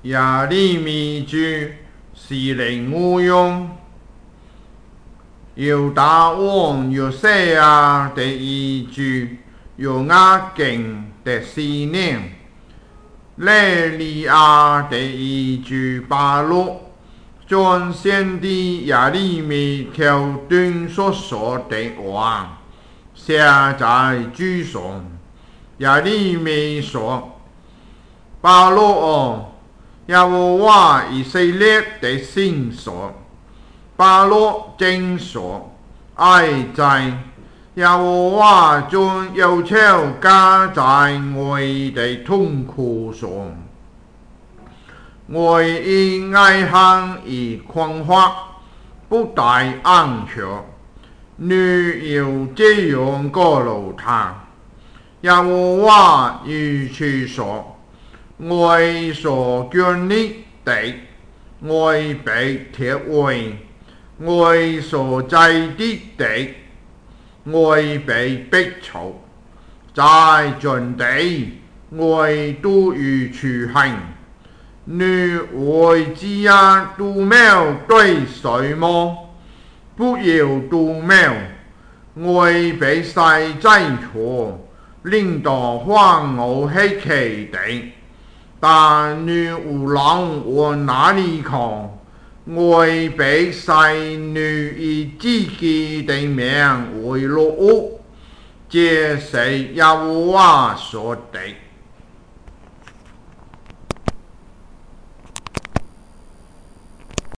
亚利米居是灵无用，犹大王约瑟亚第一句，犹雅敬第四年，雷利亚第一句巴录，将先帝亚利米条顿所说的话写在书上。亚利米说：“巴录哦，耶和华以色列的神说，巴录正说，哀哉！耶和华将忧愁加在我的痛苦上，我因爱恨而狂发，不待安歇。你要这样告诉他。耶和华如此说：我所眷你的，我被铁位；我所在的，我被逼迫。在全地，我都如此行。你会只呀都没有对谁吗？不要都没有，我被谁在错？领导换我是其的，但你无论往哪里看，我被谁女以自己的名为乐，这是耶和华说的。